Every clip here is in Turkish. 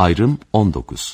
Ayrım 19.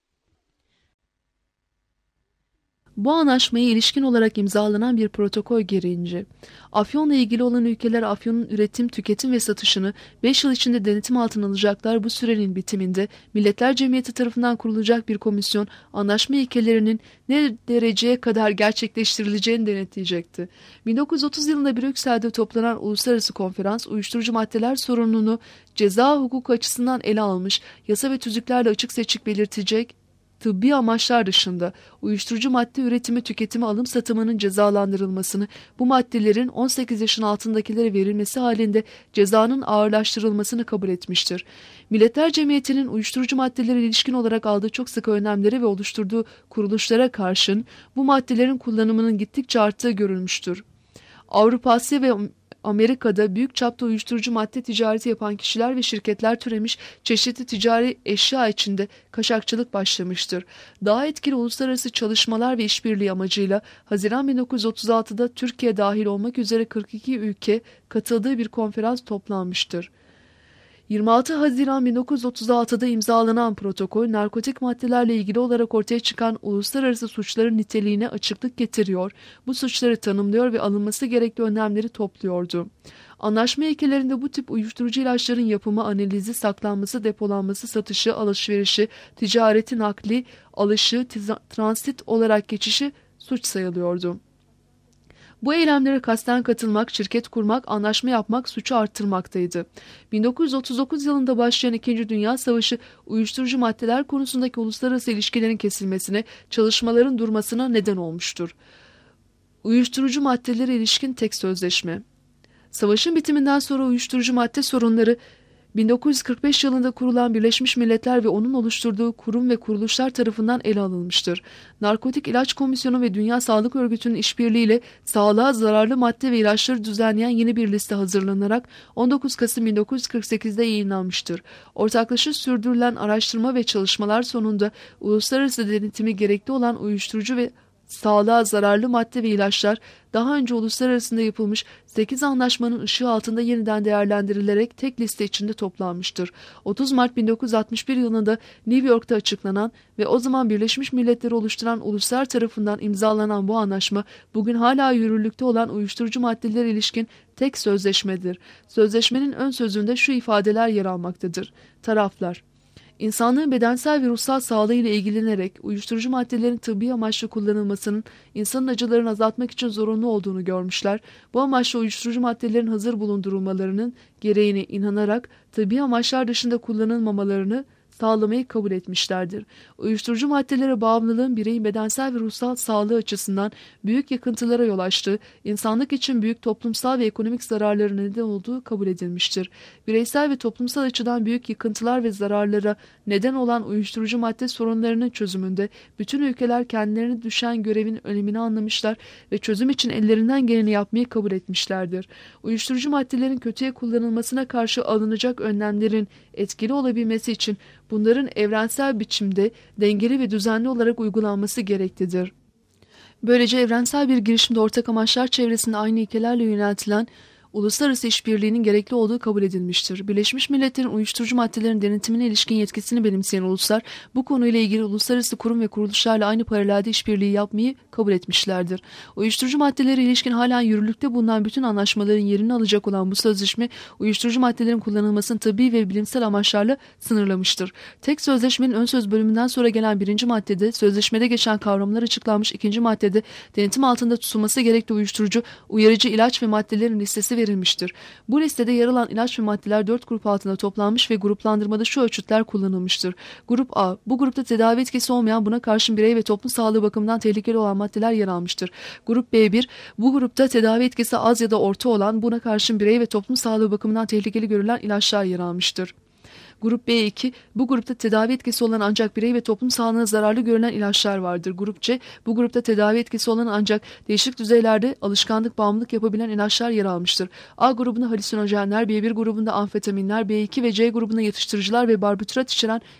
Bu anlaşmaya ilişkin olarak imzalanan bir protokol gereğince, afyonla ilgili olan ülkeler afyonun üretim, tüketim ve satışını 5 yıl içinde denetim altına alacaklar. Bu sürenin bitiminde Milletler Cemiyeti tarafından kurulacak bir komisyon, anlaşma ilkelerinin ne dereceye kadar gerçekleştirileceğini denetleyecekti. 1930 yılında Brüksel'de toplanan uluslararası konferans, uyuşturucu maddeler sorununu ceza hukuku açısından ele almış, yasa ve tüzüklerle açık seçik belirtecek, tıbbi amaçlar dışında uyuşturucu madde üretimi, tüketimi, alım satımının cezalandırılmasını, bu maddelerin 18 yaşın altındakilere verilmesi halinde cezanın ağırlaştırılmasını kabul etmiştir. Milletler Cemiyeti'nin uyuşturucu maddelere ilişkin olarak aldığı çok sıkı önlemlere ve oluşturduğu kuruluşlara karşın bu maddelerin kullanımının gittikçe arttığı görülmüştür. Avrupa, Asya ve Amerika'da büyük çapta uyuşturucu madde ticareti yapan kişiler ve şirketler türemiş, çeşitli ticari eşya içinde kaçakçılık başlamıştır. Daha etkili uluslararası çalışmalar ve işbirliği amacıyla Haziran 1936'da Türkiye dahil olmak üzere 42 ülke katıldığı bir konferans toplanmıştır. 26 Haziran 1936'da imzalanan protokol, narkotik maddelerle ilgili olarak ortaya çıkan uluslararası suçların niteliğine açıklık getiriyor, bu suçları tanımlıyor ve alınması gerekli önlemleri topluyordu. Anlaşma ilkelerinde bu tip uyuşturucu ilaçların yapımı, analizi, saklanması, depolanması, satışı, alışverişi, ticareti, nakli, alışı, transit olarak geçişi suç sayılıyordu. Bu eylemlere kasten katılmak, şirket kurmak, anlaşma yapmak suçu arttırmaktaydı. 1939 yılında başlayan 2. Dünya Savaşı uyuşturucu maddeler konusundaki uluslararası ilişkilerin kesilmesine, çalışmaların durmasına neden olmuştur. Uyuşturucu maddelere ilişkin tek sözleşme. Savaşın bitiminden sonra uyuşturucu madde sorunları 1945 yılında kurulan Birleşmiş Milletler ve onun oluşturduğu kurum ve kuruluşlar tarafından ele alınmıştır. Narkotik İlaç Komisyonu ve Dünya Sağlık Örgütü'nün işbirliğiyle sağlığa zararlı madde ve ilaçları düzenleyen yeni bir liste hazırlanarak 19 Kasım 1948'de yayınlanmıştır. Ortaklaşa sürdürülen araştırma ve çalışmalar sonunda uluslararası denetimi gerekli olan uyuşturucu ve sağlığa zararlı madde ve ilaçlar daha önce uluslararasında yapılmış 8 anlaşmanın ışığı altında yeniden değerlendirilerek tek liste içinde toplanmıştır. 30 Mart 1961 yılında New York'ta açıklanan ve o zaman Birleşmiş Milletleri oluşturan uluslar tarafından imzalanan bu anlaşma bugün hala yürürlükte olan uyuşturucu maddelere ilişkin tek sözleşmedir. Sözleşmenin ön sözünde şu ifadeler yer almaktadır. Taraflar, İnsanlığın bedensel ve ruhsal sağlığı ile ilgilenerek uyuşturucu maddelerin tıbbi amaçlı kullanılmasının insanın acılarını azaltmak için zorunlu olduğunu görmüşler. Bu amaçla uyuşturucu maddelerin hazır bulundurulmalarının gereğine inanarak tıbbi amaçlar dışında kullanılmamalarını sağlamayı kabul etmişlerdir. Uyuşturucu maddelere bağımlılığın bireyin bedensel ve ruhsal sağlığı açısından büyük yıkıntılara yol açtığı, insanlık için büyük toplumsal ve ekonomik zararları neden olduğu kabul edilmiştir. Bireysel ve toplumsal açıdan büyük yıkıntılar ve zararlara neden olan uyuşturucu madde sorunlarının çözümünde bütün ülkeler kendilerine düşen görevin önemini anlamışlar ve çözüm için ellerinden geleni yapmayı kabul etmişlerdir. Uyuşturucu maddelerin kötüye kullanılmasına karşı alınacak önlemlerin etkili olabilmesi için bunların evrensel biçimde dengeli ve düzenli olarak uygulanması gereklidir. Böylece evrensel bir girişimde ortak amaçlar çevresinde aynı ilkelerle yöneltilen uluslararası işbirliğinin gerekli olduğu kabul edilmiştir. Birleşmiş Milletler'in uyuşturucu maddelerin denetimine ilişkin yetkisini benimseyen uluslar bu konuyla ilgili uluslararası kurum ve kuruluşlarla aynı paralelde işbirliği yapmayı kabul etmişlerdir. Uyuşturucu maddelere ilişkin halen yürürlükte bulunan bütün anlaşmaların yerini alacak olan bu sözleşme uyuşturucu maddelerin kullanılmasını tıbbi ve bilimsel amaçlarla sınırlamıştır. Tek sözleşmenin ön söz bölümünden sonra gelen 1. maddede sözleşmede geçen kavramlar açıklanmış, 2. maddede denetim altında tutulması gerekli uyuşturucu, uyarıcı ilaç ve maddelerin listesi verilmiştir. Bu listede yer alan ilaç ve maddeler 4 grup altında toplanmış ve gruplandırmada şu ölçütler kullanılmıştır. Grup A, bu grupta tedavi etkisi olmayan, buna karşın birey ve toplum sağlığı bakımından tehlikeli olan maddeler yer almıştır. Grup B1, bu grupta tedavi etkisi az ya da orta olan, buna karşın birey ve toplum sağlığı bakımından tehlikeli görülen ilaçlar yer almıştır. Grup B2, bu grupta tedavi etkisi olan ancak birey ve toplum sağlığına zararlı görülen ilaçlar vardır. Grup C, bu grupta tedavi etkisi olan ancak değişik düzeylerde alışkanlık, bağımlılık yapabilen ilaçlar yer almıştır. A grubunda halüsinojenler, B1 grubunda amfetaminler, B2 ve C grubunda yatıştırıcılar ve barbiturat içeren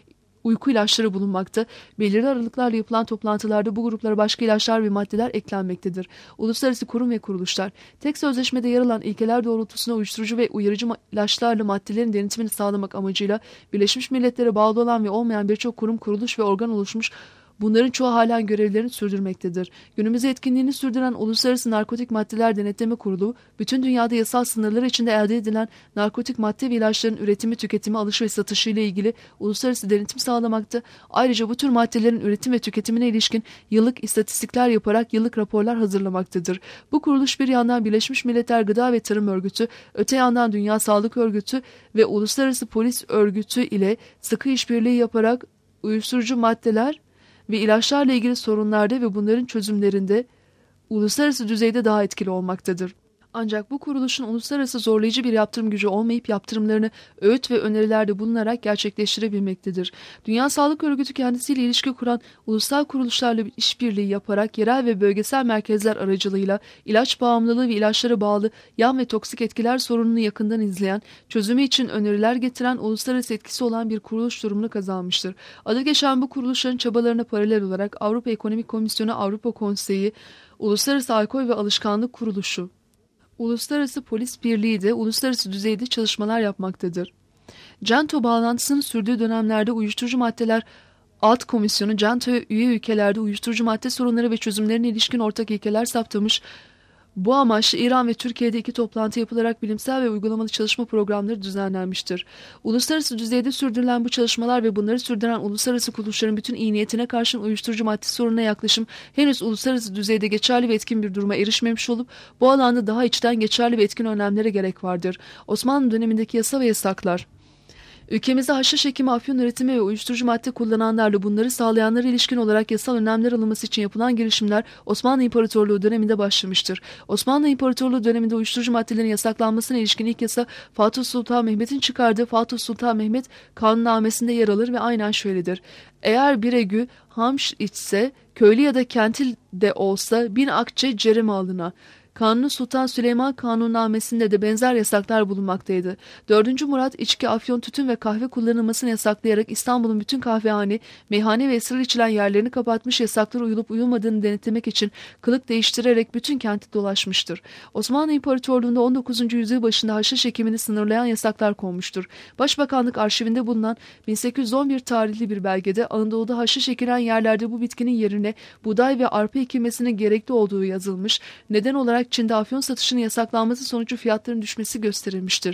uyku ilaçları bulunmakta. Belirli aralıklarla yapılan toplantılarda bu gruplara başka ilaçlar ve maddeler eklenmektedir. Uluslararası kurum ve kuruluşlar, tek sözleşmede yer alan ilkeler doğrultusunda uyuşturucu ve uyarıcı ilaçlarla maddelerin denetimini sağlamak amacıyla Birleşmiş Milletler'e bağlı olan ve olmayan birçok kurum, kuruluş ve organ oluşmuş. Bunların çoğu halen görevlerini sürdürmektedir. Günümüzde etkinliğini sürdüren Uluslararası Narkotik Maddeler Denetleme Kurulu, bütün dünyada yasal sınırlar içinde elde edilen narkotik madde ve ilaçların üretimi, tüketimi, alış ve satışı ile ilgili uluslararası denetim sağlamakta. Ayrıca bu tür maddelerin üretim ve tüketimine ilişkin yıllık istatistikler yaparak yıllık raporlar hazırlamaktadır. Bu kuruluş bir yandan Birleşmiş Milletler Gıda ve Tarım Örgütü, öte yandan Dünya Sağlık Örgütü ve Uluslararası Polis Örgütü ile sıkı işbirliği yaparak uyuşturucu maddeler ve ilaçlarla ilgili sorunlarda ve bunların çözümlerinde uluslararası düzeyde daha etkili olmaktadır. Ancak bu kuruluşun uluslararası zorlayıcı bir yaptırım gücü olmayıp yaptırımlarını öğüt ve önerilerde bulunarak gerçekleştirebilmektedir. Dünya Sağlık Örgütü kendisiyle ilişki kuran ulusal kuruluşlarla işbirliği yaparak yerel ve bölgesel merkezler aracılığıyla ilaç bağımlılığı ve ilaçlara bağlı yan ve toksik etkiler sorununu yakından izleyen, çözümü için öneriler getiren uluslararası etkisi olan bir kuruluş durumunu kazanmıştır. Adı geçen bu kuruluşların çabalarına paralel olarak Avrupa Ekonomik Komisyonu, Avrupa Konseyi, Uluslararası Alkol ve Alışkanlık Kuruluşu, Uluslararası Polis Birliği de uluslararası düzeyde çalışmalar yapmaktadır. CENTO bağlantısının sürdüğü dönemlerde uyuşturucu maddeler Alt Komisyonu, CENTO'ya üye ülkelerde uyuşturucu madde sorunları ve çözümlerine ilişkin ortak ilkeler saptamış. Bu amaçla İran ve Türkiye'de 2 toplantı yapılarak bilimsel ve uygulamalı çalışma programları düzenlenmiştir. Uluslararası düzeyde sürdürülen bu çalışmalar ve bunları sürdüren uluslararası kuruluşların bütün iyi niyetine karşın uyuşturucu madde sorununa yaklaşım henüz uluslararası düzeyde geçerli ve etkin bir duruma erişmemiş olup bu alanda daha içten geçerli ve etkin önlemlere gerek vardır. Osmanlı dönemindeki yasa ve yasaklar. Ülkemizde haşhaş ekimi, afyon üretimi ve uyuşturucu madde kullananlarla bunları sağlayanlara ilişkin olarak yasal önlemler alınması için yapılan girişimler Osmanlı İmparatorluğu döneminde başlamıştır. Osmanlı İmparatorluğu döneminde uyuşturucu maddelerin yasaklanmasına ilişkin ilk yasa Fatih Sultan Mehmet'in çıkardığı Fatih Sultan Mehmet Kanunnamesi'nde yer alır ve aynen şöyledir. Eğer bir egü hamş içse, köylü ya da kentil de olsa 1000 akçe cereme alına. Kanuni Sultan Süleyman Kanunnamesi'nde de benzer yasaklar bulunmaktaydı. 4. Murat içki, afyon, tütün ve kahve kullanılmasını yasaklayarak İstanbul'un bütün kahvehane, meyhane ve ısrar içilen yerlerini kapatmış, yasaklara uyulup uyulmadığını denetlemek için kılık değiştirerek bütün kenti dolaşmıştır. Osmanlı İmparatorluğu'nda 19. yüzyıl başında haşhaş ekimini sınırlayan yasaklar konmuştur. Başbakanlık arşivinde bulunan 1811 tarihli bir belgede Anadolu'da haşhaş ekilen yerlerde bu bitkinin yerine buğday ve arpa ekilmesinin gerekli olduğu yazılmış. Neden olarak Çin'de afyon satışının yasaklanması sonucu fiyatların düşmesi gösterilmiştir.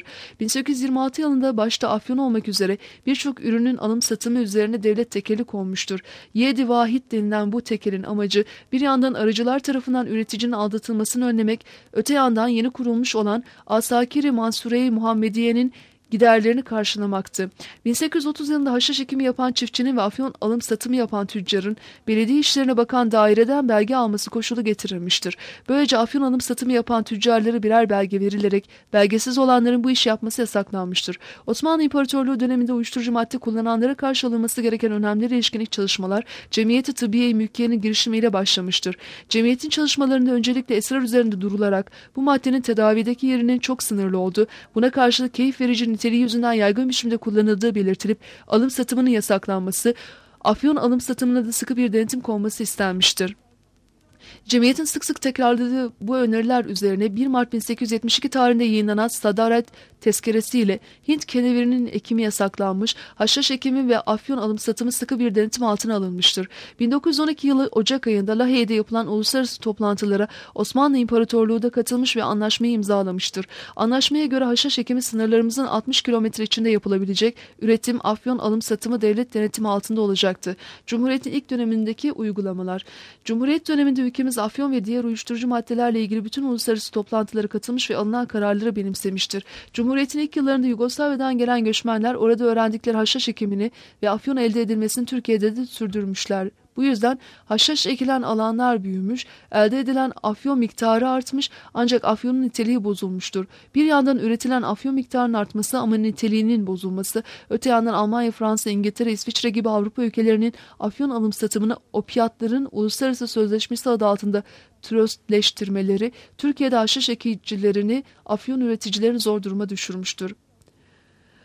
1826 yılında başta afyon olmak üzere birçok ürünün alım satımı üzerine devlet tekeli konmuştur. Yedi vahid denilen bu tekelin amacı bir yandan arıcılar tarafından üreticinin aldatılmasını önlemek, öte yandan yeni kurulmuş olan Asakir-i Mansure-i Muhammediye'nin giderlerini karşılamaktı. 1830 yılında haşhaş ekimi yapan çiftçinin ve afyon alım satımı yapan tüccarın belediye işlerine bakan daireden belge alması koşulu getirilmiştir. Böylece afyon alım satımı yapan tüccarlara birer belge verilerek belgesiz olanların bu işi yapması yasaklanmıştır. Osmanlı İmparatorluğu döneminde uyuşturucu madde kullananlara karşı alınması gereken önlemlere ilişkin ilk çalışmalar Cemiyeti Tıbbiye-i Mülkiye'nin girişimiyle başlamıştır. Cemiyetin çalışmalarında öncelikle esrar üzerinde durularak bu maddenin tedavideki yerinin çok sınırlı olduğu, buna karşılık keyif verici niteliği yüzünden yaygın biçimde kullanıldığı belirtilip alım satımının yasaklanması, afyon alım satımına da sıkı bir denetim konması istenmiştir. Cemiyetin sık sık tekrarladığı bu öneriler üzerine 1 Mart 1872 tarihinde yayınlanan Sadaret Tezkeresi ile Hint kenevirinin ekimi yasaklanmış, haşhaş ekimi ve afyon alım satımı sıkı bir denetim altına alınmıştır. 1912 yılı Ocak ayında Lahey'de yapılan uluslararası toplantılara Osmanlı İmparatorluğu da katılmış ve anlaşmayı imzalamıştır. Anlaşmaya göre haşhaş ekimi sınırlarımızın 60 kilometre içinde yapılabilecek, üretim, afyon alım satımı devlet denetimi altında olacaktı. Cumhuriyet'in ilk dönemindeki uygulamalar. Cumhuriyet döneminde ülkemiz afyon ve diğer uyuşturucu maddelerle ilgili bütün uluslararası toplantılara katılmış ve alınan kararları benimsemiştir. Cumhuriyet'in ilk yıllarında Yugoslavya'dan gelen göçmenler orada öğrendikleri haşhaş ekimini ve afyon elde edilmesini Türkiye'de de sürdürmüşler. Bu yüzden haşhaş ekilen alanlar büyümüş, elde edilen afyon miktarı artmış ancak afyonun niteliği bozulmuştur. Bir yandan üretilen afyon miktarının artması ama niteliğinin bozulması, öte yandan Almanya, Fransa, İngiltere, İsviçre gibi Avrupa ülkelerinin afyon alım satımını opiyatların uluslararası sözleşmesi adı altında tröstleştirmeleri, Türkiye'de haşhaş ekicilerini, afyon üreticilerini zor duruma düşürmüştür.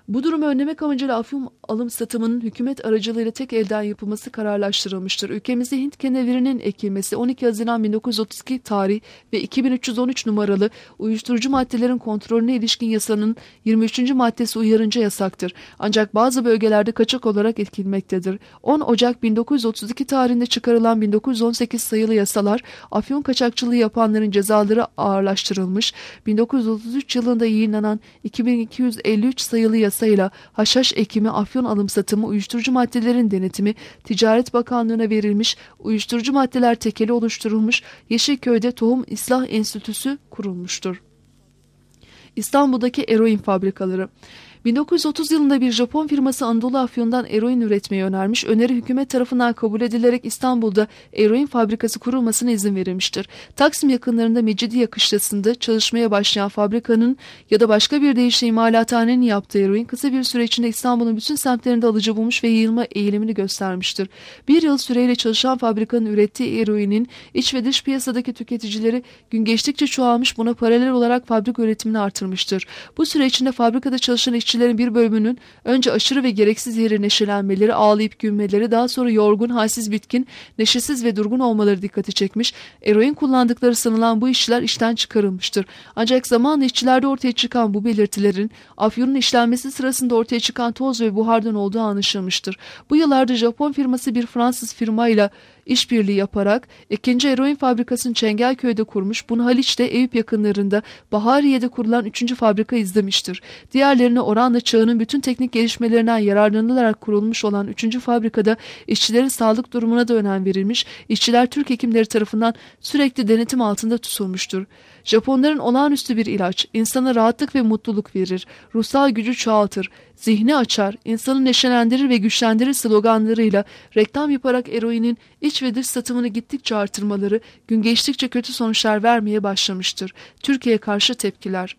Bu durumu önlemek amacıyla afyon alım satımının hükümet aracılığıyla tek elden yapılması kararlaştırılmıştır. Ülkemizde Hint kenevirinin ekilmesi 12 Haziran 1932 tarih ve 2313 numaralı uyuşturucu maddelerin kontrolüne ilişkin yasanın 23. maddesi uyarınca yasaktır. Ancak bazı bölgelerde kaçak olarak ekilmektedir. 10 Ocak 1932 tarihinde çıkarılan 1918 sayılı yasalar afyon kaçakçılığı yapanların cezaları ağırlaştırılmış. 1933 yılında yayınlanan 2253 sayılı yasayla haşhaş ekimi, afyon alım satımı, uyuşturucu maddelerin denetimi Ticaret Bakanlığı'na verilmiş, uyuşturucu maddeler tekeli oluşturulmuş, Yeşilköy'de Tohum İslah Enstitüsü kurulmuştur. İstanbul'daki eroin fabrikaları. 1930 yılında bir Japon firması Anadolu Afyon'dan eroin üretmeyi önermiş. Öneri hükümet tarafından kabul edilerek İstanbul'da eroin fabrikası kurulmasına izin verilmiştir. Taksim yakınlarında Mecidiye kışlasında çalışmaya başlayan fabrikanın ya da başka bir deyişle imalathanenin yaptığı eroin kısa bir süre içinde İstanbul'un bütün semtlerinde alıcı bulmuş ve yayılma eğilimini göstermiştir. Bir yıl süreyle çalışan fabrikanın ürettiği eroinin iç ve dış piyasadaki tüketicileri gün geçtikçe çoğalmış, buna paralel olarak fabrika üretimini artırmıştır. Bu süre içinde fabrikada çalışan işçilerin bir bölümünün önce aşırı ve gereksiz yere neşelenmeleri, ağlayıp gülmeleri, daha sonra yorgun, halsiz, bitkin, neşesiz ve durgun olmaları dikkati çekmiş. Eroin kullandıkları sanılan bu işçiler işten çıkarılmıştır. Ancak zamanla işçilerde ortaya çıkan bu belirtilerin afyonun işlenmesi sırasında ortaya çıkan toz ve buhardan olduğu anlaşılmıştır. Bu yıllarda Japon firması bir Fransız firmayla işbirliği yaparak ikinci eroin fabrikasını Çengelköy'de kurmuş, bunu Haliç'te Eyüp yakınlarında Bahariye'de kurulan 3. fabrika izlemiştir. Diğerlerine oranla çağının bütün teknik gelişmelerinden yararlanılarak kurulmuş olan 3. fabrikada işçilerin sağlık durumuna da önem verilmiş, işçiler Türk hekimleri tarafından sürekli denetim altında tutulmuştur. Japonların olağanüstü bir ilaç, insana rahatlık ve mutluluk verir, ruhsal gücü çoğaltır, zihni açar, insanı neşelendirir ve güçlendirir sloganlarıyla reklam yaparak eroinin iç ve dış satımını gittikçe artırmaları gün geçtikçe kötü sonuçlar vermeye başlamıştır. Türkiye'ye karşı tepkiler.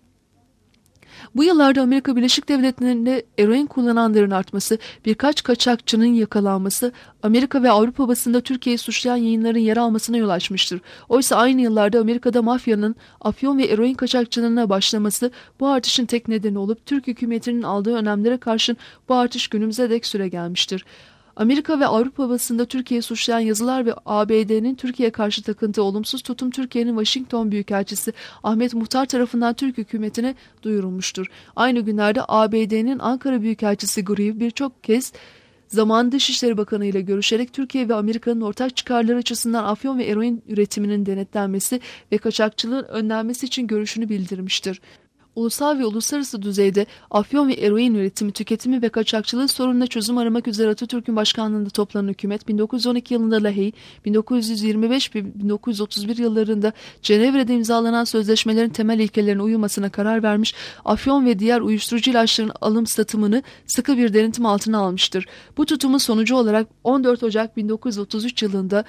Bu yıllarda Amerika Birleşik Devletleri'nde eroin kullananların artması, birkaç kaçakçının yakalanması, Amerika ve Avrupa basında Türkiye'yi suçlayan yayınların yer almasına yol açmıştır. Oysa aynı yıllarda Amerika'da mafyanın afyon ve eroin kaçakçılığına başlaması bu artışın tek nedeni olup Türk hükümetinin aldığı önlemlere karşın bu artış günümüze dek süregelmiştir. Amerika ve Avrupa basında Türkiye'yi suçlayan yazılar ve ABD'nin Türkiye'ye karşı takıntığı olumsuz tutum Türkiye'nin Washington Büyükelçisi Ahmet Muhtar tarafından Türk hükümetine duyurulmuştur. Aynı günlerde ABD'nin Ankara Büyükelçisi Grieve birçok kez zamanında Dışişleri Bakanı ile görüşerek Türkiye ve Amerika'nın ortak çıkarları açısından afyon ve eroin üretiminin denetlenmesi ve kaçakçılığın önlenmesi için görüşünü bildirmiştir. Ulusal ve uluslararası düzeyde afyon ve eroin üretimi, tüketimi ve kaçakçılığı sorununa çözüm aramak üzere Atatürk'ün başkanlığında toplanan hükümet 1912 yılında Lahey, 1925 ve 1931 yıllarında Cenevre'de imzalanan sözleşmelerin temel ilkelerine uyulmasına karar vermiş, afyon ve diğer uyuşturucu ilaçların alım satımını sıkı bir denetim altına almıştır. Bu tutumun sonucu olarak 14 Ocak 1933 yılında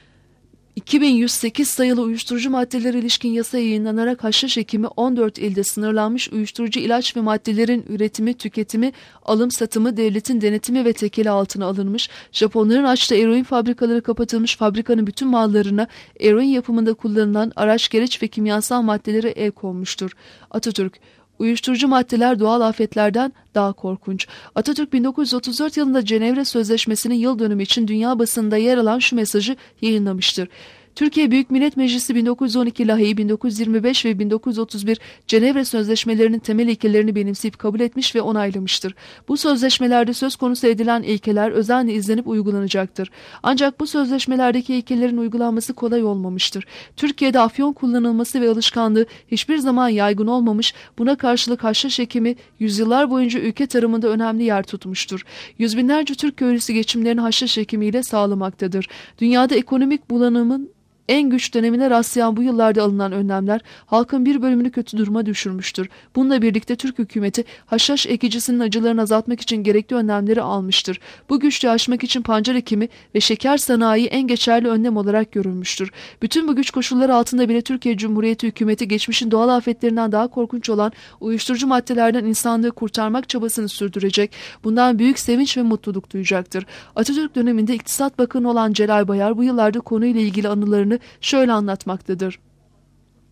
2108 sayılı uyuşturucu maddelere ilişkin yasa yayınlanarak haşhaş ekimi 14 ilde sınırlanmış, uyuşturucu ilaç ve maddelerin üretimi, tüketimi, alım satımı devletin denetimi ve tekeli altına alınmış, Japonların açtığı eroin fabrikaları kapatılmış, fabrikanın bütün mallarına eroin yapımında kullanılan araç, gereç ve kimyasal maddelere el konmuştur. Atatürk: uyuşturucu maddeler doğal afetlerden daha korkunç. Atatürk 1934 yılında Cenevre Sözleşmesi'nin yıl dönümü için dünya basınında yer alan şu mesajı yayınlamıştır. Türkiye Büyük Millet Meclisi 1912 Lahey, 1925 ve 1931 Cenevre Sözleşmelerinin temel ilkelerini benimseyip kabul etmiş ve onaylamıştır. Bu sözleşmelerde söz konusu edilen ilkeler özenle izlenip uygulanacaktır. Ancak bu sözleşmelerdeki ilkelerin uygulanması kolay olmamıştır. Türkiye'de afyon kullanılması ve alışkanlığı hiçbir zaman yaygın olmamış, buna karşılık haşhaş ekimi yüzyıllar boyunca ülke tarımında önemli yer tutmuştur. Yüz binlerce Türk köylüsü geçimlerini haşhaş ekimiyle sağlamaktadır. Dünyada ekonomik bulanımın en güç dönemine rastlayan bu yıllarda alınan önlemler halkın bir bölümünü kötü duruma düşürmüştür. Bununla birlikte Türk hükümeti haşhaş ekicisinin acılarını azaltmak için gerekli önlemleri almıştır. Bu güçlüğü aşmak için pancar ekimi ve şeker sanayi en geçerli önlem olarak görülmüştür. Bütün bu güç koşulları altında bile Türkiye Cumhuriyeti hükümeti geçmişin doğal afetlerinden daha korkunç olan uyuşturucu maddelerden insanlığı kurtarmak çabasını sürdürecek. Bundan büyük sevinç ve mutluluk duyacaktır. Atatürk döneminde İktisat Bakanı olan Celal Bayar bu yıllarda konuyla ilgili anılarını şöyle anlatmaktadır.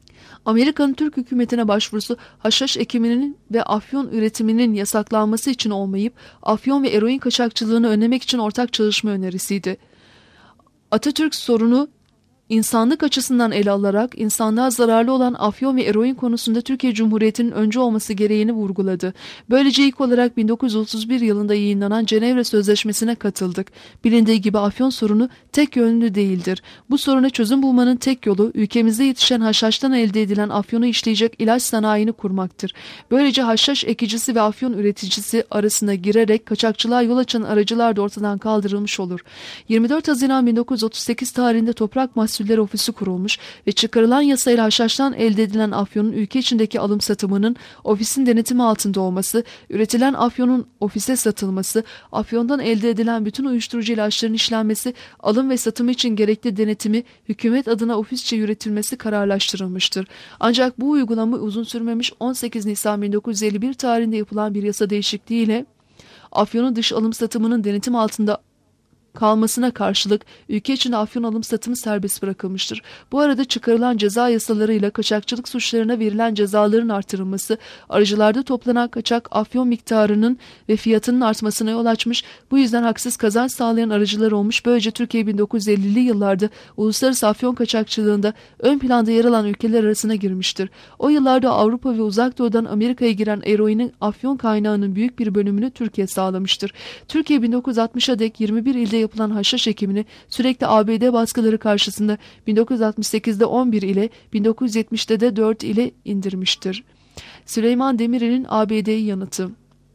Amerika'nın Türk hükümetine başvurusu haşhaş ekiminin ve afyon üretiminin yasaklanması için olmayıp afyon ve eroin kaçakçılığını önlemek için ortak çalışma önerisiydi. Atatürk sorunu İnsanlık açısından ele alarak insanlığa zararlı olan afyon ve eroin konusunda Türkiye Cumhuriyeti'nin öncü olması gereğini vurguladı. Böylece ilk olarak 1931 yılında yayınlanan Cenevre Sözleşmesi'ne katıldık. Bilindiği gibi afyon sorunu tek yönlü değildir. Bu soruna çözüm bulmanın tek yolu ülkemizde yetişen haşhaştan elde edilen afyonu işleyecek ilaç sanayini kurmaktır. Böylece haşhaş ekicisi ve afyon üreticisi arasına girerek kaçakçılığa yol açan aracılar da ortadan kaldırılmış olur. 24 Haziran 1938 tarihinde Toprak Mahsulleri Ofisi kurulmuş ve çıkarılan yasayla haşhaştan elde edilen afyonun ülke içindeki alım satımının ofisin denetimi altında olması, üretilen afyonun ofise satılması, afyondan elde edilen bütün uyuşturucu ilaçların işlenmesi, alım ve satımı için gerekli denetimi hükümet adına ofisçe yürütülmesi kararlaştırılmıştır. Ancak bu uygulama uzun sürmemiş. 18 Nisan 1951 tarihinde yapılan bir yasa değişikliğiyle afyonun dış alım satımının denetim altında kalmasına karşılık ülke içinde afyon alım satımı serbest bırakılmıştır. Bu arada çıkarılan ceza yasalarıyla kaçakçılık suçlarına verilen cezaların artırılması, aracılarda toplanan kaçak afyon miktarının ve fiyatının artmasına yol açmış, bu yüzden haksız kazanç sağlayan aracılar olmuş. Böylece Türkiye 1950'li yıllarda uluslararası afyon kaçakçılığında ön planda yer alan ülkeler arasına girmiştir. O yıllarda Avrupa ve Uzak Doğu'dan Amerika'ya giren eroinin afyon kaynağının büyük bir bölümünü Türkiye sağlamıştır. Türkiye 1960'a dek 21 ilde yapılan haşhaş ekimini sürekli ABD baskıları karşısında 1968'de 11 ile 1970'de de 4 ile indirmiştir. Süleyman Demirel'in ABD'yi yanıtı.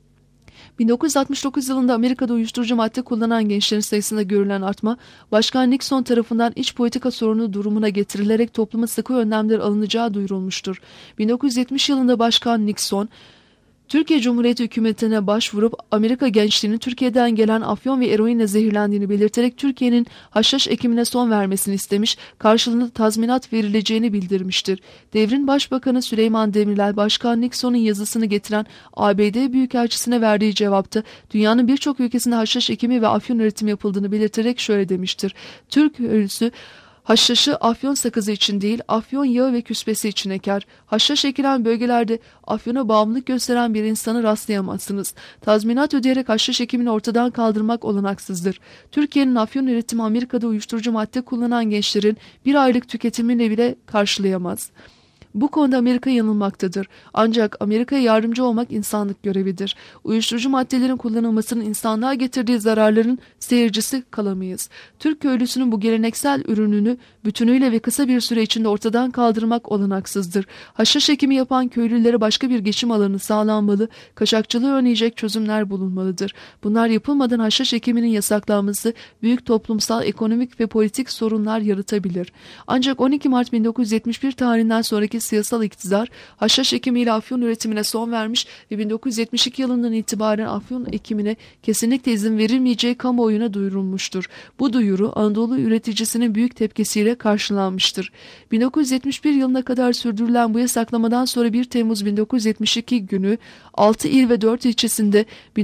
1969 yılında Amerika'da uyuşturucu madde kullanan gençlerin sayısında görülen artma, Başkan Nixon tarafından iç politika sorunu durumuna getirilerek topluma sıkı önlemler alınacağı duyurulmuştur. 1970 yılında Başkan Nixon, Türkiye Cumhuriyeti hükümetine başvurup Amerika gençliğinin Türkiye'den gelen afyon ve eroinle zehirlendiğini belirterek Türkiye'nin haşhaş ekimine son vermesini istemiş, karşılığında tazminat verileceğini bildirmiştir. Devrin Başbakanı Süleyman Demirel, Başkan Nixon'un yazısını getiren ABD Büyükelçisi'ne verdiği cevapta dünyanın birçok ülkesinde haşhaş ekimi ve afyon üretimi yapıldığını belirterek şöyle demiştir: Türk ölüsü haşhaşı afyon sakızı için değil, afyon yağı ve küspesi için eker. Haşhaş ekilen bölgelerde afyona bağımlılık gösteren bir insanı rastlayamazsınız. Tazminat ödeyerek haşhaş ekimini ortadan kaldırmak olanaksızdır. Türkiye'nin afyon üretimi Amerika'da uyuşturucu madde kullanan gençlerin bir aylık tüketimini bile karşılayamaz. Bu konuda Amerika yanılmaktadır. Ancak Amerika'ya yardımcı olmak insanlık görevidir. Uyuşturucu maddelerin kullanılmasının insanlığa getirdiği zararların seyircisi kalamayız. Türk köylüsünün bu geleneksel ürününü bütünüyle ve kısa bir süre içinde ortadan kaldırmak olanaksızdır. Haşhaş ekimi yapan köylülere başka bir geçim alanı sağlanmalı, kaçakçılığı önleyecek çözümler bulunmalıdır. Bunlar yapılmadan haşhaş ekiminin yasaklanması büyük toplumsal, ekonomik ve politik sorunlar yaratabilir. Ancak 12 Mart 1971 tarihinden sonraki siyasal iktidar haşhaş ekimiyle afyon üretimine son vermiş ve 1972 yılından itibaren afyon ekimine kesinlikle izin verilmeyeceği kamuoyuna duyurulmuştur. Bu duyuru Anadolu üreticisinin büyük tepkisiyle karşılanmıştır. 1971 yılına kadar sürdürülen bu yasaklamadan sonra 1 Temmuz 1972 günü 6 il ve 4 ilçesinde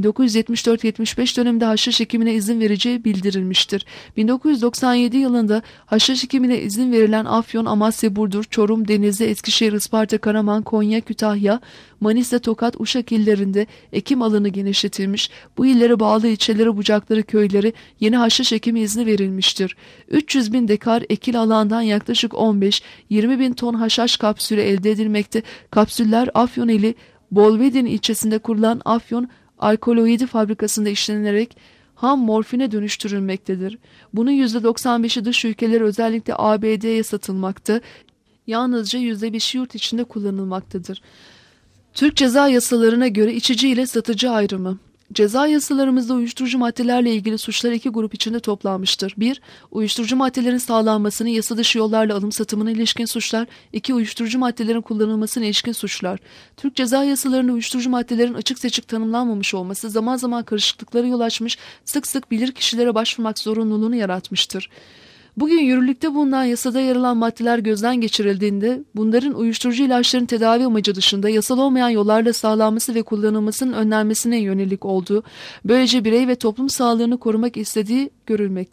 1974-75 döneminde haşhaş ekimine izin vereceği bildirilmiştir. 1997 yılında haşhaş ekimine izin verilen Afyon, Amasya, Burdur, Çorum, Denizli, Eskişehir, Isparta, Karaman, Konya, Kütahya, Manisa, Tokat, Uşak illerinde ekim alanı genişletilmiş, bu illere bağlı ilçelere, bucakları, köyleri yeni haşhaş ekimi izni verilmiştir. 300 bin dekar ekil alandan yaklaşık 15-20 bin ton haşhaş kapsülü elde edilmekte. Kapsüller Afyon ili Bolvedin ilçesinde kurulan Afyon Alkaloidi fabrikasında işlenerek ham morfine dönüştürülmektedir. Bunun %95'i dış ülkelere, özellikle ABD'ye satılmakta. Yalnızca %5'i yurt içinde kullanılmaktadır. Türk ceza yasalarına göre içici ile satıcı ayrımı. Ceza yasalarımızda uyuşturucu maddelerle ilgili suçlar iki grup içinde toplanmıştır. 1. Uyuşturucu maddelerin sağlanmasını, yasa dışı yollarla alım satımına ilişkin suçlar. 2. Uyuşturucu maddelerin kullanılmasına ilişkin suçlar. Türk ceza yasalarında uyuşturucu maddelerin açık seçik tanımlanmamış olması zaman zaman karışıklıklara yol açmış, sık sık bilirkişilere başvurmak zorunluluğunu yaratmıştır. Bugün yürürlükte bulunan yasada yer alan maddeler gözden geçirildiğinde bunların uyuşturucu ilaçların tedavi amacı dışında yasal olmayan yollarla sağlanması ve kullanılmasının önlenmesine yönelik olduğu, böylece birey ve toplum sağlığını korumak istediği görülmektedir.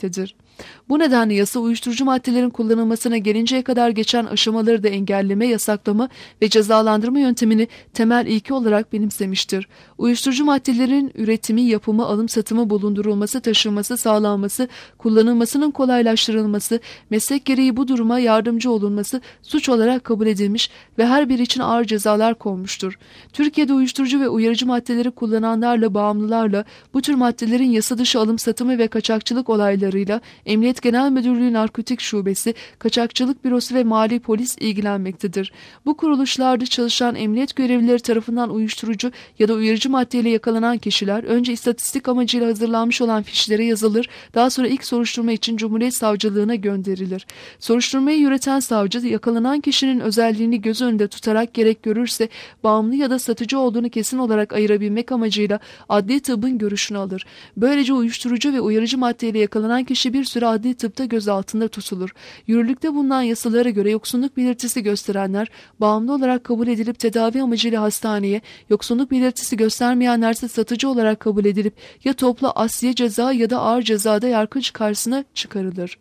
Bu nedenle yasa uyuşturucu maddelerin kullanılmasına gelinceye kadar geçen aşamaları da engelleme, yasaklama ve cezalandırma yöntemini temel ilke olarak benimsemiştir. Uyuşturucu maddelerin üretimi, yapımı, alım satımı, bulundurulması, taşınması, sağlanması, kullanılmasının kolaylaştırılması, meslek gereği bu duruma yardımcı olunması suç olarak kabul edilmiş ve her biri için ağır cezalar konmuştur. Türkiye'de uyuşturucu ve uyarıcı maddeleri kullananlarla, bağımlılarla, bu tür maddelerin yasa dışı alım satımı ve kaçakçılık olaylarıyla Emniyet Genel Müdürlüğü Narkotik Şubesi, Kaçakçılık Bürosu ve Mali Polis ilgilenmektedir. Bu kuruluşlarda çalışan emniyet görevlileri tarafından uyuşturucu ya da uyarıcı maddeyle yakalanan kişiler önce istatistik amacıyla hazırlanmış olan fişlere yazılır, daha sonra ilk soruşturma için Cumhuriyet Savcılığına gönderilir. Soruşturmayı yürüten savcı yakalanan kişinin özelliğini göz önünde tutarak gerek görürse bağımlı ya da satıcı olduğunu kesin olarak ayırabilmek amacıyla adli tıbbın görüşünü alır. Böylece uyuşturucu ve uyarıcı maddeyle yakalanan kişi bir süre adli tıpta gözaltında tutulur. Yürürlükte bulunan yasalara göre yoksunluk belirtisi gösterenler bağımlı olarak kabul edilip tedavi amacıyla hastaneye, yoksunluk belirtisi göstermeyenlerse satıcı olarak kabul edilip ya toplu asliye ceza ya da ağır cezada yargıç karşısına çıkarılır.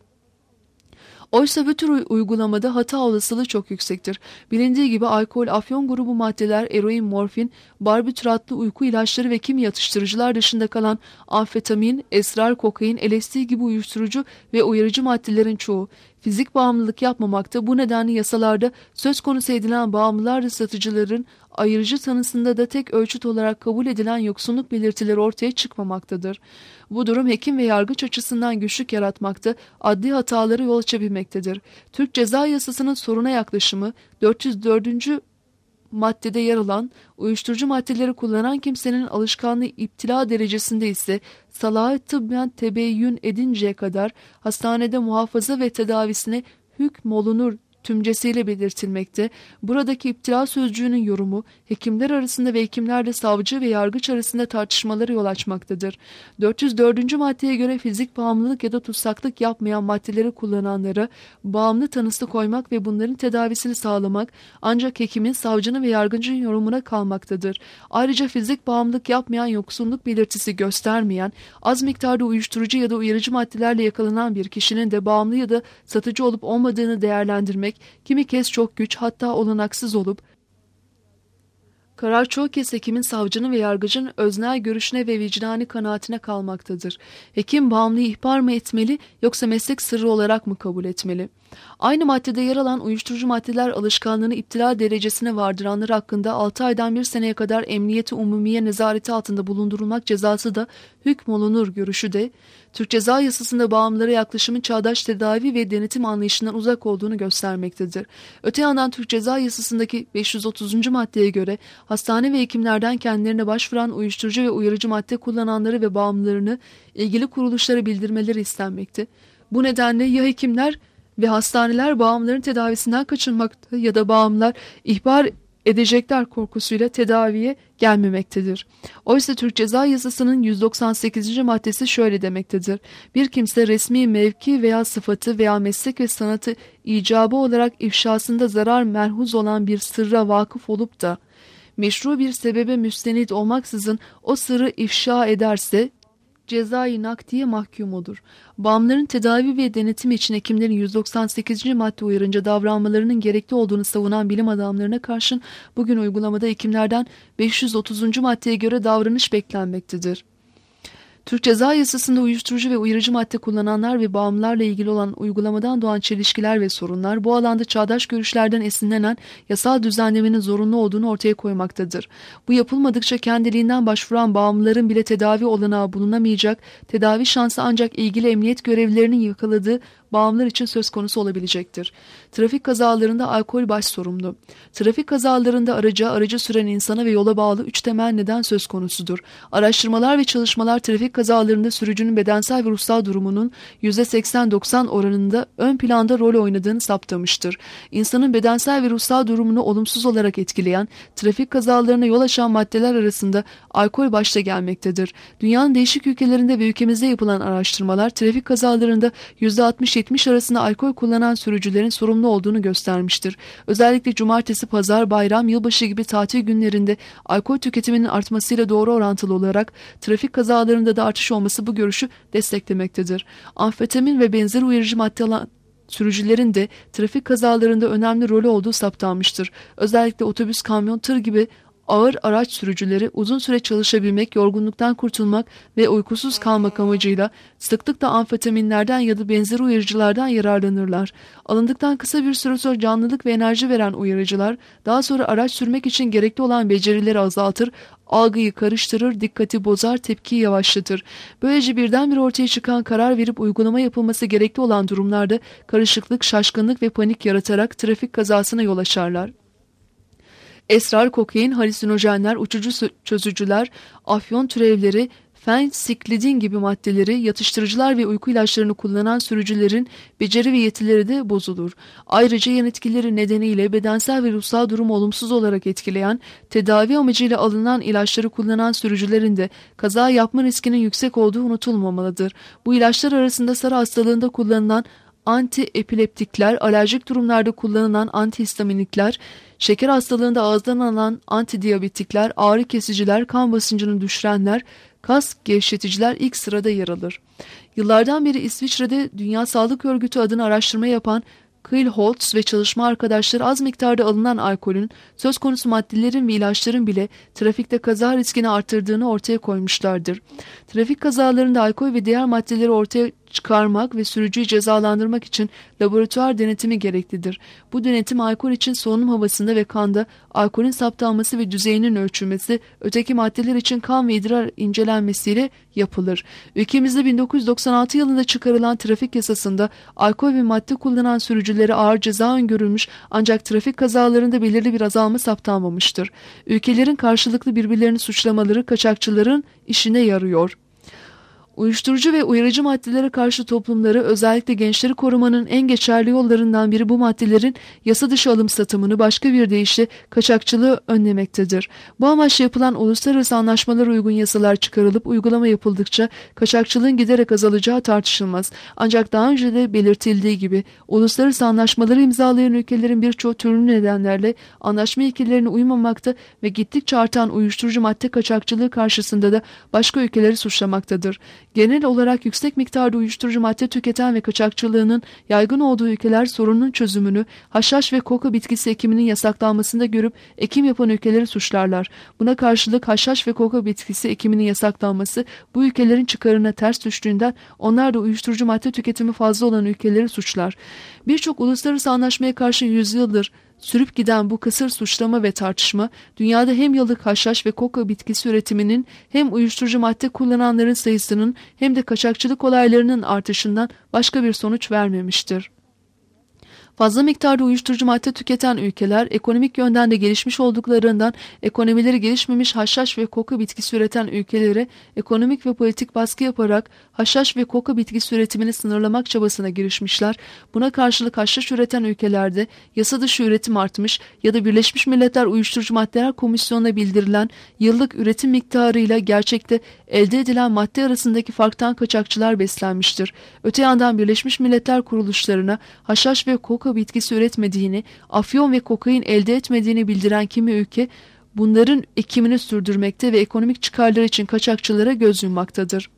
Oysa bu tür uygulamada hata olasılığı çok yüksektir. Bilindiği gibi alkol, afyon grubu maddeler, eroin, morfin, barbituratlı uyku ilaçları ve kimi yatıştırıcılar dışında kalan amfetamin, esrar, kokain, LSD gibi uyuşturucu ve uyarıcı maddelerin çoğu fizik bağımlılık yapmamakta. Bu nedenle yasalarda söz konusu edilen bağımlılar ve satıcıların ayırıcı tanısında da tek ölçüt olarak kabul edilen yoksunluk belirtileri ortaya çıkmamaktadır. Bu durum hekim ve yargıç açısından güçlük yaratmakta, adli hataları yol açabilmektedir. Türk Ceza Yasası'nın soruna yaklaşımı 404. maddede yer alan uyuşturucu maddeleri kullanan kimsenin alışkanlığı iptila derecesinde ise salahı tıbben tebeyyün edinceye kadar hastanede muhafaza ve tedavisine hükmolunur tümcesiyle belirtilmekte. Buradaki iptila sözcüğünün yorumu hekimler arasında ve hekimlerle savcı ve yargıç arasında tartışmalara yol açmaktadır. 404. maddeye göre fizik bağımlılık ya da tutsaklık yapmayan maddeleri kullananlara bağımlı tanısı koymak ve bunların tedavisini sağlamak ancak hekimin, savcının ve yargıcın yorumuna kalmaktadır. Ayrıca fizik bağımlılık yapmayan, yoksunluk belirtisi göstermeyen, az miktarda uyuşturucu ya da uyarıcı maddelerle yakalanan bir kişinin de bağımlı ya da satıcı olup olmadığını değerlendirmek kimi kez çok güç, hatta olanaksız olup karar çoğu kez hekimin, savcının ve yargıcın öznel görüşüne ve vicdani kanaatine kalmaktadır. Hekim bağımlıyı ihbar mı etmeli yoksa meslek sırrı olarak mı kabul etmeli? Aynı maddede yer alan uyuşturucu maddeler alışkanlığını iptila derecesine vardıranlar hakkında 6 aydan 1 seneye kadar emniyeti umumiye nezareti altında bulundurulmak cezası da hükmolunur görüşü de Türk Ceza Yasası'nda bağımlılara yaklaşımın çağdaş tedavi ve denetim anlayışından uzak olduğunu göstermektedir. Öte yandan Türk Ceza Yasası'ndaki 530. maddeye göre hastane ve hekimlerden kendilerine başvuran uyuşturucu ve uyarıcı madde kullananları ve bağımlılarını ilgili kuruluşlara bildirmeleri istenmekte. Bu nedenle ya hekimler ve hastaneler bağımlıların tedavisinden kaçınmakta ya da bağımlılar ihbar edecekler korkusuyla tedaviye gelmemektedir. Oysa Türk Ceza Yasası'nın 198. maddesi şöyle demektedir. Bir kimse resmi mevki veya sıfatı veya meslek ve sanatı icabı olarak ifşasında zarar merhuz olan bir sırra vakıf olup da meşru bir sebebe müstenit olmaksızın o sırrı ifşa ederse cezai nakdiye mahkum olur. Bağımlıların tedavi ve denetimi için hekimlerin 198. madde uyarınca davranmalarının gerekli olduğunu savunan bilim adamlarına karşın bugün uygulamada hekimlerden 530. maddeye göre davranış beklenmektedir. Türk Ceza Yasası'nda uyuşturucu ve uyarıcı madde kullananlar ve bağımlılarla ilgili olan uygulamadan doğan çelişkiler ve sorunlar bu alanda çağdaş görüşlerden esinlenen yasal düzenlemenin zorunlu olduğunu ortaya koymaktadır. Bu yapılmadıkça kendiliğinden başvuran bağımlıların bile tedavi olanağı bulunamayacak, tedavi şansı ancak ilgili emniyet görevlilerinin yakaladığı bağımlılar için söz konusu olabilecektir. Trafik kazalarında alkol baş sorumlu. Trafik kazalarında aracı süren insana ve yola bağlı 3 temel neden söz konusudur. Araştırmalar ve çalışmalar trafik kazalarında sürücünün bedensel ve ruhsal durumunun %80-90 oranında ön planda rol oynadığını saptamıştır. İnsanın bedensel ve ruhsal durumunu olumsuz olarak etkileyen, trafik kazalarına yol açan maddeler arasında alkol başta gelmektedir. Dünyanın değişik ülkelerinde ve ülkemizde yapılan araştırmalar trafik kazalarında %60-70 arasında alkol kullanan sürücülerin sorumlu olduğunu göstermiştir. Özellikle cumartesi, pazar, bayram, yılbaşı gibi tatil günlerinde alkol tüketiminin artmasıyla doğru orantılı olarak trafik kazalarında sayıda artış olması bu görüşü desteklemektedir. Amfetamin ve benzeri uyarıcı madde alan sürücülerin de trafik kazalarında önemli rolü olduğu saptanmıştır. Özellikle otobüs, kamyon, tır gibi ağır araç sürücüleri uzun süre çalışabilmek, yorgunluktan kurtulmak ve uykusuz kalmak amacıyla sıklıkla amfetaminlerden ya da benzeri uyarıcılardan yararlanırlar. Alındıktan kısa bir süre sonra canlılık ve enerji veren uyarıcılar daha sonra araç sürmek için gerekli olan becerileri azaltır, algıyı karıştırır, dikkati bozar, tepkiyi yavaşlatır. Böylece birdenbire ortaya çıkan, karar verip uygulama yapılması gerekli olan durumlarda karışıklık, şaşkınlık ve panik yaratarak trafik kazasına yol açarlar. Esrar, kokain, halüsinojenler, uçucu çözücüler, afyon türevleri, fensiklidin gibi maddeleri, yatıştırıcılar ve uyku ilaçlarını kullanan sürücülerin beceri ve yetileri de bozulur. Ayrıca yan etkileri nedeniyle bedensel ve ruhsal durumu olumsuz olarak etkileyen, tedavi amacıyla alınan ilaçları kullanan sürücülerin de kaza yapma riskinin yüksek olduğu unutulmamalıdır. Bu ilaçlar arasında sarı hastalığında kullanılan antiepileptikler, alerjik durumlarda kullanılan antihistaminikler, şeker hastalığında ağızdan alınan antidiyabetikler, ağrı kesiciler, kan basıncını düşürenler, kas gevşeticiler ilk sırada yer alır. Yıllardan beri İsviçre'de Dünya Sağlık Örgütü adına araştırma yapan Kielholz ve çalışma arkadaşları az miktarda alınan alkolün, söz konusu maddelerin ve ilaçların bile trafikte kaza riskini arttırdığını ortaya koymuşlardır. Trafik kazalarında alkol ve diğer maddeleri ortaya çıkarmak ve sürücüyü cezalandırmak için laboratuvar denetimi gereklidir. Bu denetim alkol için solunum havasında ve kanda alkolün saptanması ve düzeyinin ölçülmesi, öteki maddeler için kan ve idrar incelenmesiyle yapılır. Ülkemizde 1996 yılında çıkarılan trafik yasasında alkol ve madde kullanan sürücülere ağır ceza öngörülmüş, ancak trafik kazalarında belirli bir azalma saptanmamıştır. Ülkelerin karşılıklı birbirlerini suçlamaları kaçakçıların işine yarıyor. Uyuşturucu ve uyarıcı maddelere karşı toplumları, özellikle gençleri korumanın en geçerli yollarından biri bu maddelerin yasa dışı alım satımını, başka bir deyişle kaçakçılığı önlemektedir. Bu amaçla yapılan uluslararası anlaşmalara uygun yasalar çıkarılıp uygulama yapıldıkça kaçakçılığın giderek azalacağı tartışılmaz. Ancak daha önce de belirtildiği gibi uluslararası anlaşmaları imzalayan ülkelerin birçoğu türlü nedenlerle anlaşma ilkelerine uymamakta ve gittikçe artan uyuşturucu madde kaçakçılığı karşısında da başka ülkeleri suçlamaktadır. Genel olarak yüksek miktarda uyuşturucu madde tüketen ve kaçakçılığının yaygın olduğu ülkeler sorunun çözümünü haşhaş ve koka bitkisi ekiminin yasaklanmasında görüp ekim yapan ülkeleri suçlarlar. Buna karşılık haşhaş ve koka bitkisi ekiminin yasaklanması bu ülkelerin çıkarına ters düştüğünden onlar da uyuşturucu madde tüketimi fazla olan ülkeleri suçlar. Birçok uluslararası anlaşmaya karşı yüzyıldır sürüp giden bu kısır suçlama ve tartışma, dünyada hem yıllık haşhaş ve koka bitkisi üretiminin hem uyuşturucu madde kullananların sayısının hem de kaçakçılık olaylarının artışından başka bir sonuç vermemiştir. Fazla miktarda uyuşturucu madde tüketen ülkeler, ekonomik yönden de gelişmiş olduklarından ekonomileri gelişmemiş haşhaş ve koka bitkisi üreten ülkelere ekonomik ve politik baskı yaparak haşhaş ve koka bitkisi üretimini sınırlamak çabasına girişmişler. Buna karşılık haşhaş üreten ülkelerde yasa dışı üretim artmış ya da Birleşmiş Milletler Uyuşturucu Maddeler Komisyonu'na bildirilen yıllık üretim miktarıyla gerçekte elde edilen madde arasındaki farktan kaçakçılar beslenmiştir. Öte yandan Birleşmiş Milletler kuruluşlarına haşhaş ve koka bitkisi üretmediğini, afyon ve kokain elde etmediğini bildiren kimi ülke bunların ekimini sürdürmekte ve ekonomik çıkarları için kaçakçılara göz yummaktadır.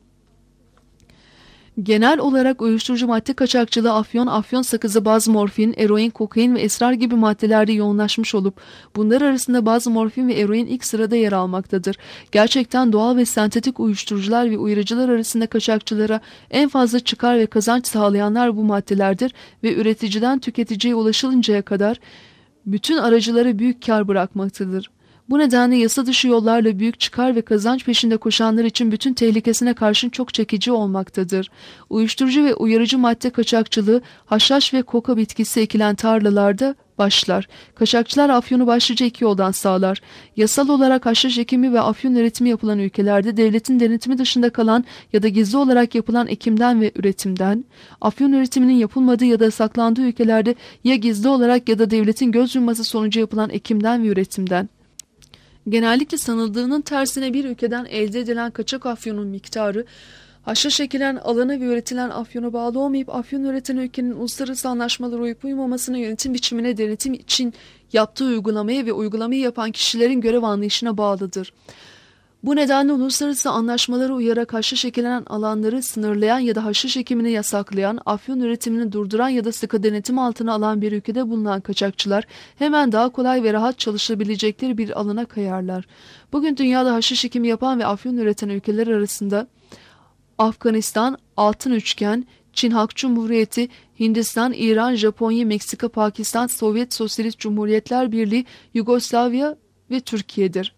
Genel olarak uyuşturucu madde kaçakçılığı afyon sakızı, bazı morfin, eroin, kokain ve esrar gibi maddelerde yoğunlaşmış olup bunlar arasında bazı morfin ve eroin ilk sırada yer almaktadır. Gerçekten doğal ve sentetik uyuşturucular ve uyarıcılar arasında kaçakçılara en fazla çıkar ve kazanç sağlayanlar bu maddelerdir ve üreticiden tüketiciye ulaşılıncaya kadar bütün aracılara büyük kar bırakmaktadır. Bu nedenle yasa dışı yollarla büyük çıkar ve kazanç peşinde koşanlar için bütün tehlikesine karşın çok çekici olmaktadır. Uyuşturucu ve uyarıcı madde kaçakçılığı haşhaş ve koka bitkisi ekilen tarlalarda başlar. Kaçakçılar afyonu başlıca iki yoldan sağlar. Yasal olarak haşhaş ekimi ve afyon üretimi yapılan ülkelerde devletin denetimi dışında kalan ya da gizli olarak yapılan ekimden ve üretimden, afyon üretiminin yapılmadığı ya da saklandığı ülkelerde ya gizli olarak ya da devletin göz yumması sonucu yapılan ekimden ve üretimden. Genellikle sanıldığının tersine bir ülkeden elde edilen kaçak afyonun miktarı, haşhaş ekilen alana ve üretilen afyona bağlı olmayıp afyon üreten ülkenin uluslararası anlaşmalara uyup uymamasına, yönetim biçimine, denetim için yaptığı uygulamaya ve uygulamayı yapan kişilerin görev anlayışına bağlıdır. Bu nedenle uluslararası anlaşmalara uyarak haşhaş ekilen alanları sınırlayan ya da haşhaş ekimini yasaklayan, afyon üretimini durduran ya da sıkı denetim altına alan bir ülkede bulunan kaçakçılar hemen daha kolay ve rahat çalışabilecekleri bir alana kayarlar. Bugün dünyada haşhaş ekimi yapan ve afyon üreten ülkeler arasında Afganistan, Altın Üçgen, Çin Halk Cumhuriyeti, Hindistan, İran, Japonya, Meksika, Pakistan, Sovyet Sosyalist Cumhuriyetler Birliği, Yugoslavya ve Türkiye'dir.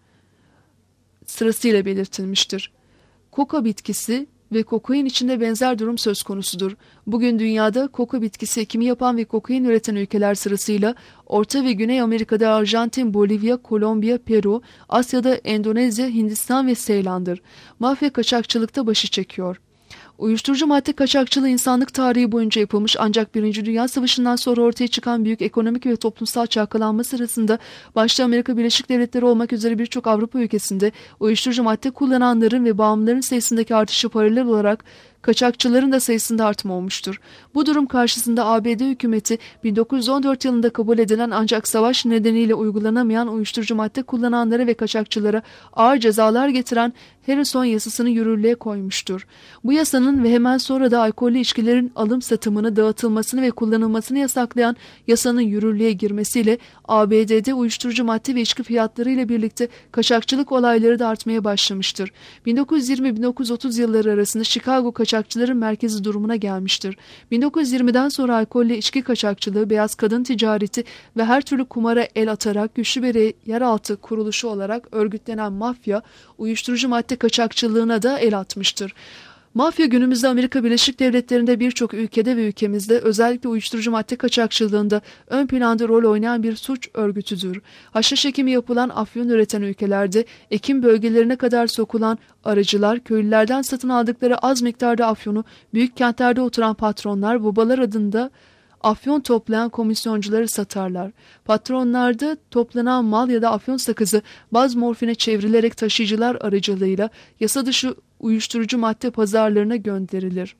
Sırasıyla belirtilmiştir. Koka bitkisi ve kokain içinde benzer durum söz konusudur. Bugün dünyada koka bitkisi ekimi yapan ve kokain üreten ülkeler sırasıyla Orta ve Güney Amerika'da Arjantin, Bolivya, Kolombiya, Peru, Asya'da Endonezya, Hindistan ve Seylan'dır. Mafya kaçakçılıkta başı çekiyor. Uyuşturucu madde kaçakçılığı insanlık tarihi boyunca yapılmış ancak Birinci Dünya Savaşı'ndan sonra ortaya çıkan büyük ekonomik ve toplumsal çalkalanma sırasında başta Amerika Birleşik Devletleri olmak üzere birçok Avrupa ülkesinde uyuşturucu madde kullananların ve bağımlıların sayısındaki artışı paralel olarak kaçakçıların da sayısında artma olmuştur. Bu durum karşısında ABD hükümeti 1914 yılında kabul edilen ancak savaş nedeniyle uygulanamayan uyuşturucu madde kullananlara ve kaçakçılara ağır cezalar getiren Harrison yasasını yürürlüğe koymuştur. Bu yasanın ve hemen sonra da alkollü içkilerin alım satımını, dağıtılmasını ve kullanılmasını yasaklayan yasanın yürürlüğe girmesiyle ABD'de uyuşturucu madde ve içki fiyatları ile birlikte kaçakçılık olayları da artmaya başlamıştır. 1920-1930 yılları arasında Chicago kaçakçıların merkezi durumuna gelmiştir. 1920'den sonra alkollü içki kaçakçılığı, beyaz kadın ticareti ve her türlü kumara el atarak güçlü bir yeraltı kuruluşu olarak örgütlenen mafya, uyuşturucu madde kaçakçılığına da el atmıştır. Mafya günümüzde Amerika Birleşik Devletleri'nde birçok ülkede ve ülkemizde özellikle uyuşturucu madde kaçakçılığında ön planda rol oynayan bir suç örgütüdür. Haşhaş ekimi yapılan afyon üreten ülkelerde ekim bölgelerine kadar sokulan aracılar köylülerden satın aldıkları az miktarda afyonu büyük kentlerde oturan patronlar babalar adında afyon toplayan komisyoncuları satarlar. Patronlarda toplanan mal ya da afyon sakızı baz morfine çevrilerek taşıyıcılar aracılığıyla yasa dışı uyuşturucu madde pazarlarına gönderilir.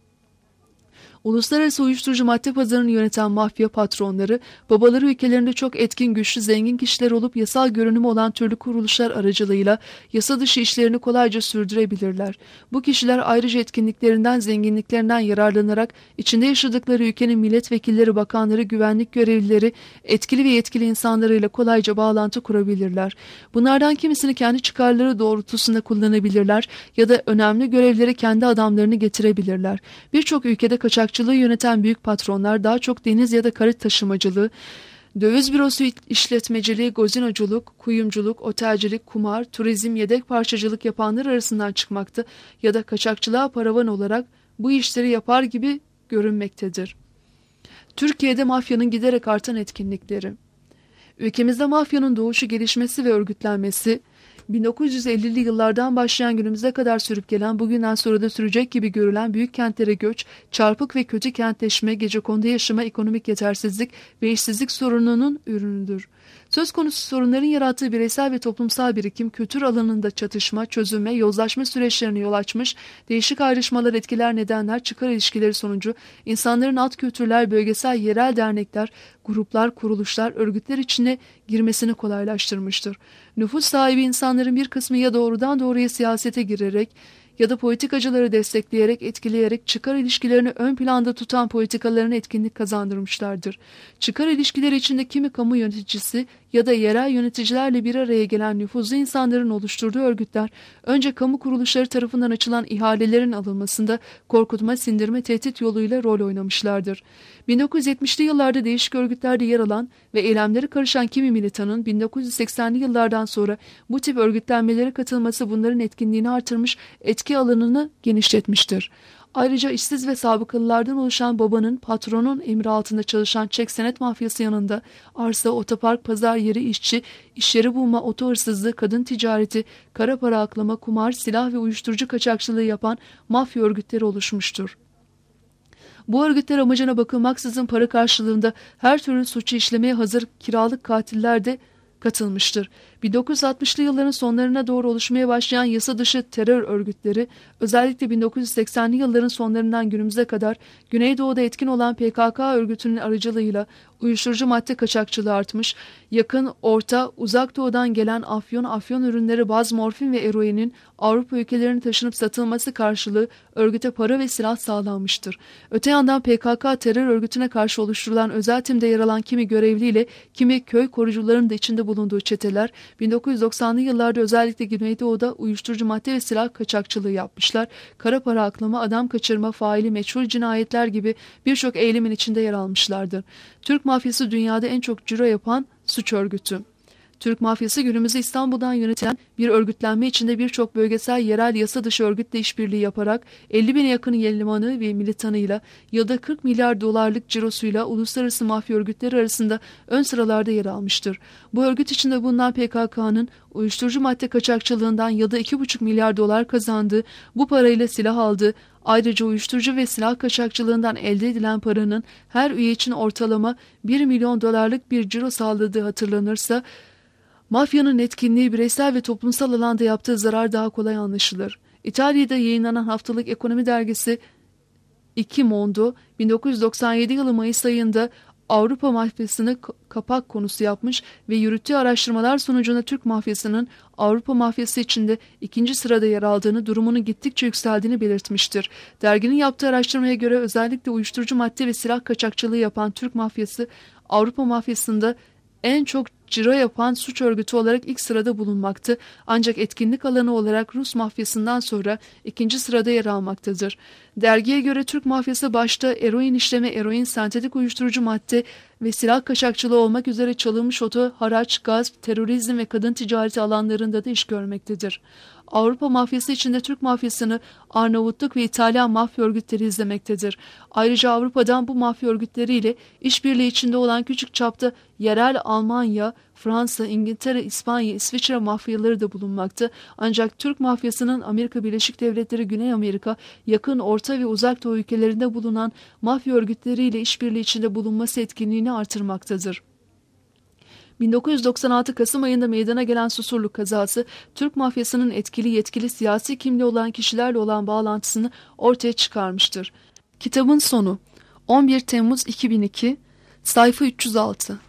Uluslararası uyuşturucu madde pazarını yöneten mafya patronları, babaları ülkelerinde çok etkin, güçlü, zengin kişiler olup yasal görünümü olan türlü kuruluşlar aracılığıyla yasa dışı işlerini kolayca sürdürebilirler. Bu kişiler ayrıca etkinliklerinden, zenginliklerinden yararlanarak içinde yaşadıkları ülkenin milletvekilleri, bakanları, güvenlik görevlileri, etkili ve yetkili insanlarıyla kolayca bağlantı kurabilirler. Bunlardan kimisini kendi çıkarları doğrultusunda kullanabilirler ya da önemli görevlere kendi adamlarını getirebilirler. Birçok ülkede kaçakçılığı yöneten büyük patronlar daha çok deniz ya da kara taşımacılığı, döviz bürosu işletmeciliği, gazinoculuk, kuyumculuk, otelcilik, kumar, turizm, yedek parçacılık yapanlar arasından çıkmakta ya da kaçakçılığa paravan olarak bu işleri yapar gibi görünmektedir. Türkiye'de mafyanın giderek artan etkinlikleri. Ülkemizde mafyanın doğuşu, gelişmesi ve örgütlenmesi 1950'li yıllardan başlayan günümüze kadar sürüp gelen, bugünden sonra da sürecek gibi görülen büyük kentlere göç, çarpık ve kötü kentleşme, gecekondu yaşama, ekonomik yetersizlik ve işsizlik sorununun ürünüdür. Söz konusu sorunların yarattığı bireysel ve toplumsal birikim, kültür alanında çatışma, çözülme, yozlaşma süreçlerine yol açmış, değişik ayrışmalar, etkiler, nedenler, çıkar ilişkileri sonucu insanların alt kültürler, bölgesel, yerel dernekler, gruplar, kuruluşlar, örgütler içine girmesini kolaylaştırmıştır. Nüfus sahibi insanların bir kısmı ya doğrudan doğruya siyasete girerek ya da politikacıları destekleyerek, etkileyerek çıkar ilişkilerini ön planda tutan politikalarına etkinlik kazandırmışlardır. Çıkar ilişkileri içinde kimi kamu yöneticisi ya da yerel yöneticilerle bir araya gelen nüfuzlu insanların oluşturduğu örgütler, önce kamu kuruluşları tarafından açılan ihalelerin alınmasında korkutma, sindirme, tehdit yoluyla rol oynamışlardır. 1970'li yıllarda değişik örgütlerde yer alan ve eylemleri karışan kimi militanın 1980'li yıllardan sonra bu tip örgütlenmelere katılması bunların etkinliğini artırmış, etki alanını genişletmiştir. Ayrıca işsiz ve sabıkalılardan oluşan babanın, patronun emri altında çalışan çek senet mafyası yanında arsa, otopark, pazar yeri, işçi, iş yeri bulma, oto hırsızlığı, kadın ticareti, kara para aklama, kumar, silah ve uyuşturucu kaçakçılığı yapan mafya örgütleri oluşmuştur. Bu örgütler amacına bakılmaksızın para karşılığında her türlü suçu işlemeye hazır kiralık katiller de katılmıştır. 1960'lı yılların sonlarına doğru oluşmaya başlayan yasa dışı terör örgütleri, özellikle 1980'li yılların sonlarından günümüze kadar Güneydoğu'da etkin olan PKK örgütünün aracılığıyla uyuşturucu madde kaçakçılığı artmış, yakın, orta, uzak doğudan gelen afyon ürünleri, baz, morfin ve eroinin Avrupa ülkelerine taşınıp satılması karşılığı örgüte para ve silah sağlanmıştır. Öte yandan PKK terör örgütüne karşı oluşturulan özel timde yer alan kimi görevliyle kimi köy korucularının da içinde bulunduğu çeteler 1990'lı yıllarda özellikle Güneydoğu'da uyuşturucu madde ve silah kaçakçılığı yapmışlar. Kara para aklama, adam kaçırma, faili meçhul cinayetler gibi birçok eylemin içinde yer almışlardır. Türk mafyası dünyada en çok ciro yapan suç örgütü. Türk mafyası günümüzde İstanbul'dan yönetilen bir örgütlenme içinde birçok bölgesel yerel yasa dışı örgütle işbirliği yaparak 50 bine yakın elemanı ve militanıyla yılda 40 milyar dolarlık cirosuyla uluslararası mafya örgütleri arasında ön sıralarda yer almıştır. Bu örgüt içinde bulunan PKK'nın uyuşturucu madde kaçakçılığından yılda 2,5 milyar dolar kazandığı, bu parayla silah aldığı, ayrıca uyuşturucu ve silah kaçakçılığından elde edilen paranın her üye için ortalama 1 milyon dolarlık bir ciro sağladığı hatırlanırsa, mafyanın etkinliği bireysel ve toplumsal alanda yaptığı zarar daha kolay anlaşılır. İtalya'da yayınlanan haftalık ekonomi dergisi II Mondo, 1997 yılı Mayıs ayında Avrupa mafyasını kapak konusu yapmış ve yürüttüğü araştırmalar sonucunda Türk mafyasının Avrupa mafyası içinde 2. sırada yer aldığını, durumunun gittikçe yükseldiğini belirtmiştir. Derginin yaptığı araştırmaya göre özellikle uyuşturucu madde ve silah kaçakçılığı yapan Türk mafyası, Avrupa mafyasında en çok ciro yapan suç örgütü olarak ilk sırada bulunmaktı, ancak etkinlik alanı olarak Rus mafyasından sonra 2. sırada yer almaktadır. Dergiye göre Türk mafyası başta eroin işleme, eroin, sentetik uyuşturucu madde ve silah kaçakçılığı olmak üzere çalınmış oto, haraç, gasp, terörizm ve kadın ticareti alanlarında da iş görmektedir. Avrupa mafyası içinde Türk mafyasını Arnavutluk ve İtalyan mafya örgütleri izlemektedir. Ayrıca Avrupa'dan bu mafya örgütleriyle işbirliği içinde olan küçük çapta yerel Almanya, Fransa, İngiltere, İspanya, İsviçre mafyaları da bulunmakta. Ancak Türk mafyasının Amerika Birleşik Devletleri, Güney Amerika, yakın, orta ve uzak doğu ülkelerinde bulunan mafya örgütleriyle işbirliği içinde bulunması etkinliğini artırmaktadır. 1996 Kasım ayında meydana gelen Susurluk kazası, Türk mafyasının etkili, yetkili, siyasi kimliği olan kişilerle olan bağlantısını ortaya çıkarmıştır. Kitabın sonu 11 Temmuz 2002, sayfa 306.